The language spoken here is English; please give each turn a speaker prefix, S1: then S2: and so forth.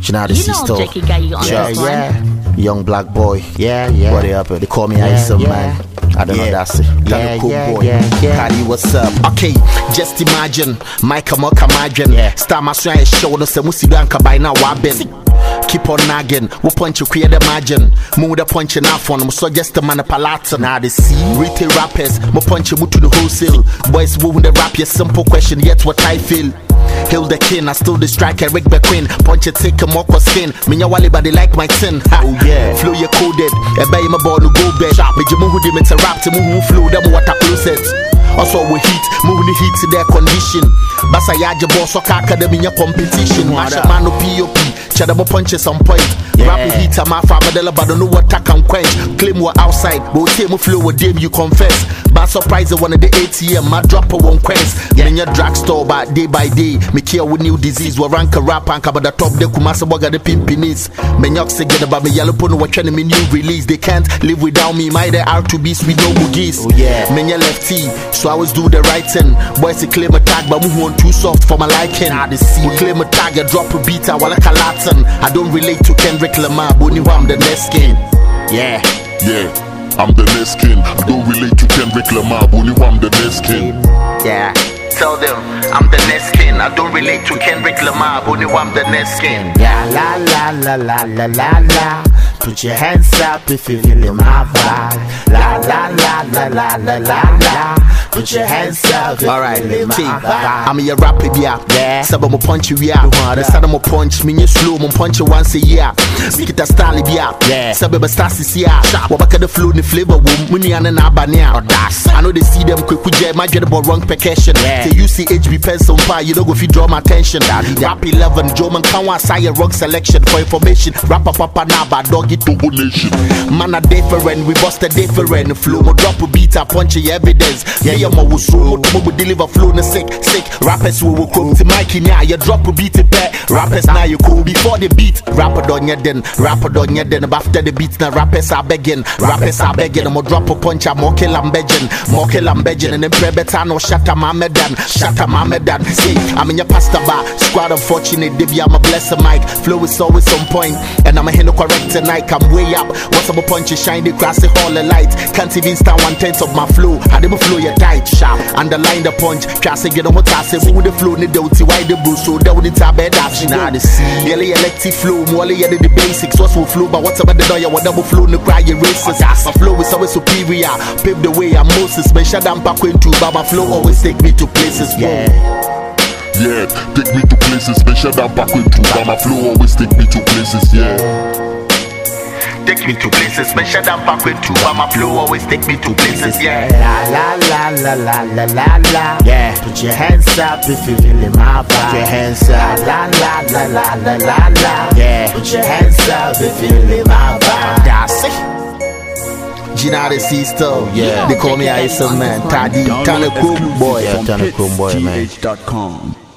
S1: Janada Sisto.
S2: Jackie got you on this one.
S1: Yeah. Young black boy.
S3: Yeah.
S1: What they up? They call me Ice Man. I don't know that's it.
S3: Yeah,
S1: cool
S3: yeah,
S1: boy.
S3: yeah.
S1: Cardi, what's up? Okay, just imagine. Mike Moka Majan. Star my strong shoulder. Say Musibanka by now. Keep on nagging. We punch you create the margin. Move the punching off on them. So just the man a palata. Now they see retail rappers. Mo punch you to the wholesale. Boys moving the rap. Your simple question. Yet what I feel. Hail the king, I still the striker, Rick McQueen. Punch it, take a mock or skin. Minya wali body like my tin. Oh yeah, flow you coded. A bay my ball no go bed. Me jimu who dim it a rap to move flow them water closet. Also we heat, moving the heat to their condition. Basa yaja boss or academy in your competition. Masha man no POP, chadabo punches on point. Rap the heat, I'm a farmer, but don't know what I can quench. Claim we're outside, but take me flow with them, you confess. But surprise, one of the ATM, my dropper won't quench. In your drugstore, but day by day, me care with new disease. We rank a rap and cover the top, the Kumasa Boga, the Pimpinis. Menyox again about me, yellow pony, what trying me new release. They can't live without me, my there are to be sweet, no boogies. Oh yeah, Menya lefty, so I always do the right thing. Boys, they claim a tag, but move on too soft for my liking. We claim a tag, I drop a beat, I want like a Latin. I don't relate to Kendrick Lamar, but I'm the next king.
S4: Yeah, I'm the next king. I don't relate to Kendrick Lamar, but I'm the next king.
S1: Yeah, tell them I'm the next king. I don't relate to Kendrick Lamar, but I'm the next king.
S3: Yeah, la la la la la la la. Put your hands up if you feeling my vibe. La la la la la la la la. Put your hands up.
S1: Alright, I'm a rapper, yeah. Saba mo punch you, yeah. The start mo punch, me slow, mo punch you once a year. Speak it a style, yeah. Saba stasis, yeah. Wabaka the flow, the flavor, money and an abania. I know they see them quick, my general wrong percussion. Say you see HB pencil pie, you don't go if you draw my attention. Rap 11, Joman Kawa, say a wrong selection for information. Rapper papa naba, dog it to nation. Man a different, we bust a different flow. Mo drop a beat, I punch your evidence. Yeah, mo will slow, mo deliver flow na sick. Rappers will come to Mikey now. You drop a beat it back. Rappers now you cool before the beat. Rapper done ya then, after the beat now rappers are begging. I'ma drop a punch, I'm more kill I'm begging, and then pray better no shatter my medan. See, I'm in your pasta bar, squad unfortunate, Divya, I'm a blessed mic. Flow is always on point, and I'm a handle correct tonight. I'm way up. What's up a punch, shine the grass, the hall of light. Can't even stand 1/10 of my flow. I didn't flow your tight, sharp. Underline the punch, try to get on what I say. Who the flow, need the why the bro, so that wouldn't have bed option. Now the see, yellow electric flow, more the basics. What's will flow, but what's about the door, what double flow, no cry, your races. My flow is always superior. Pave the way, I'm Moses, man, shut down back into Baba flow, always take me to places.
S4: Yeah, take me to places, man, shut down back into Baba flow, always take me to places,
S1: Take me to places, man, shut down back with two. My flow always take me to places,
S3: La la la la la la la la. Yeah, put your hands up if you feeling my vibe. Put your hands up. La la la la la la la. Yeah, put your hands up if you feeling my vibe.
S1: That's it. Janada Sisto, they call me Ice Man. Tadi, Tana Cool Boy.
S3: Tana Cool Boy, man.
S5: TH.com